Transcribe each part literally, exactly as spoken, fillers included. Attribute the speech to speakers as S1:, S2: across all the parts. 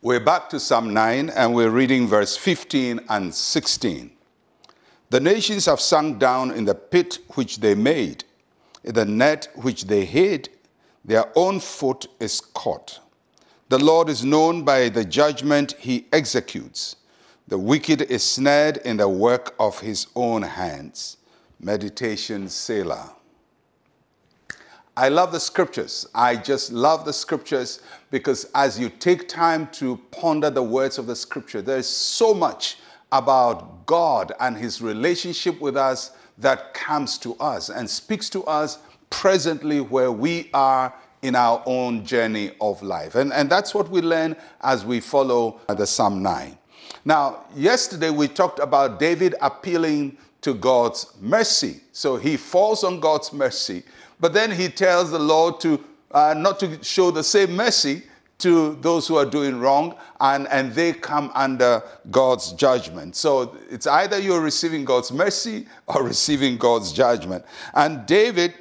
S1: We're back to Psalm nine, and we're reading verse fifteen and sixteen. The nations have sunk down in the pit which they made, in the net which they hid, their own foot is caught. The Lord is known by the judgment he executes. The wicked is snared in the work of his own hands. Meditation, Selah. I love the scriptures. I just love the scriptures because as you take time to ponder the words of the scripture, there's so much about God and his relationship with us that comes to us and speaks to us presently where we are in our own journey of life. And, and that's what we learn as we follow the Psalm nine. Now, yesterday we talked about David appealing to God's mercy. So he falls on God's mercy. But then he tells the Lord to uh, not to show the same mercy to those who are doing wrong, and, and they come under God's judgment. So it's either you're receiving God's mercy or receiving God's judgment. And David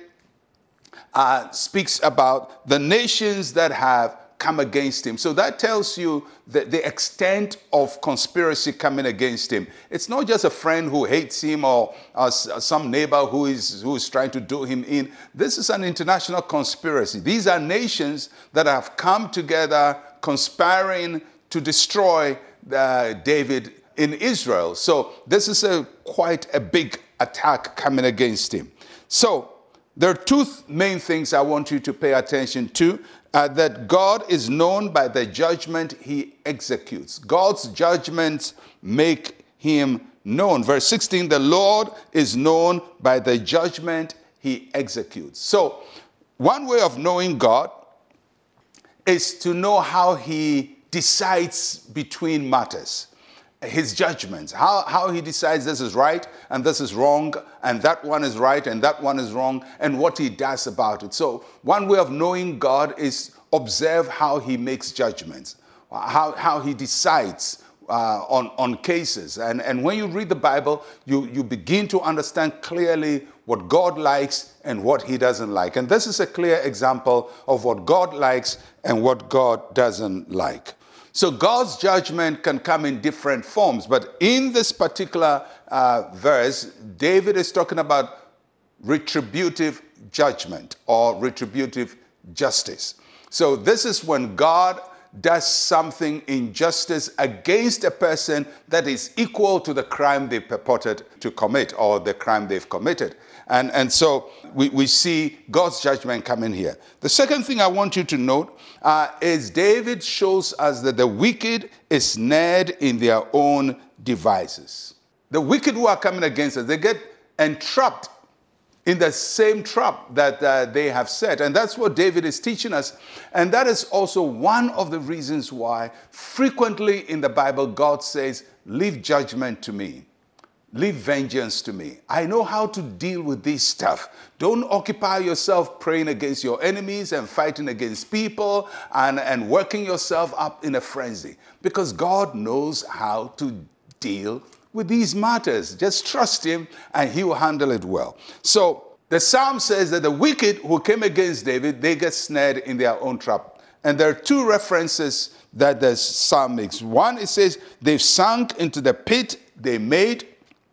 S1: uh, speaks about the nations that have come against him. So that tells you the, the extent of conspiracy coming against him. It's not just a friend who hates him or uh, some neighbor who is, who is trying to do him in. This is an international conspiracy. These are nations that have come together conspiring to destroy uh, David in Israel. So this is a quite a big attack coming against him. So there are two th- main things I want you to pay attention to. Uh, that God is known by the judgment he executes. God's judgments make him known. Verse sixteen, the Lord is known by the judgment he executes. So one way of knowing God is to know how he decides between matters. His judgments, how, how he decides this is right and this is wrong and that one is right and that one is wrong, and what he does about it. So one way of knowing God is observe how he makes judgments, how, how he decides uh, on, on cases. And, and when you read the Bible, you, you begin to understand clearly what God likes and what he doesn't like. And this is a clear example of what God likes and what God doesn't like. So God's judgment can come in different forms, but in this particular uh, verse, David is talking about retributive judgment or retributive justice. So this is when God does something in justice against a person that is equal to the crime they purported to commit or the crime they've committed. And, and so we, we see God's judgment coming here. The second thing I want you to note uh, is David shows us that the wicked is snared in their own devices. The wicked who are coming against us, they get entrapped in the same trap that uh, they have set. And that's what David is teaching us. And that is also one of the reasons why frequently in the Bible God says, leave judgment to me. Leave vengeance to me. I know how to deal with this stuff. Don't occupy yourself praying against your enemies and fighting against people and, and working yourself up in a frenzy. Because God knows how to deal with these matters. Just trust him and he will handle it well. So the Psalm says that the wicked who came against David, they get snared in their own trap. And there are two references that the Psalm makes. One, it says they've sunk into the pit they made.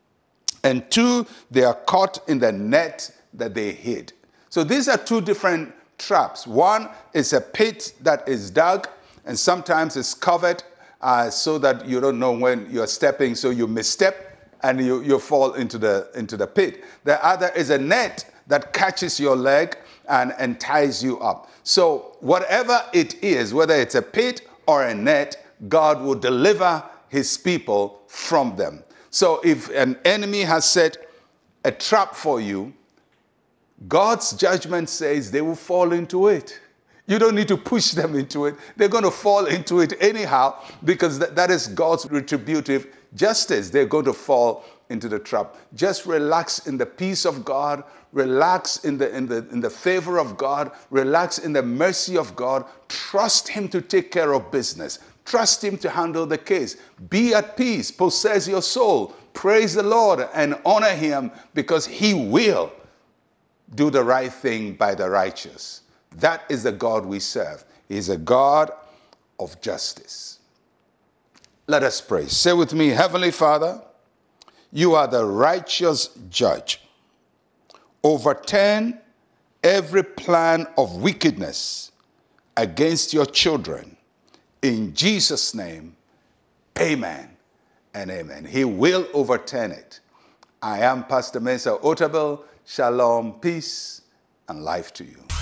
S1: And two, they are caught in the net that they hid. So these are two different traps. One is a pit that is dug and sometimes it's covered uh, so that you don't know when you're stepping, so you misstep and you, you fall into the, into the pit. The other is a net that catches your leg and, and ties you up. So whatever it is, whether it's a pit or a net, God will deliver his people from them. So if an enemy has set a trap for you, God's judgment says they will fall into it. You don't need to push them into it. They're going to fall into it anyhow because th- that is God's retributive justice. They're going to fall into the trap. Just relax in the peace of God. Relax in the, in the, in the favor of God. Relax in the mercy of God. Trust him to take care of business. Trust him to handle the case. Be at peace. Possess your soul. Praise the Lord and honor him because he will do the right thing by the righteous. That is the God we serve. He is a God of justice. Let us pray. Say with me, Heavenly Father, you are the righteous judge. Overturn every plan of wickedness against your children. In Jesus' name, amen and amen. He will overturn it. I am Pastor Mensa Otabil. Shalom, peace, and life to you.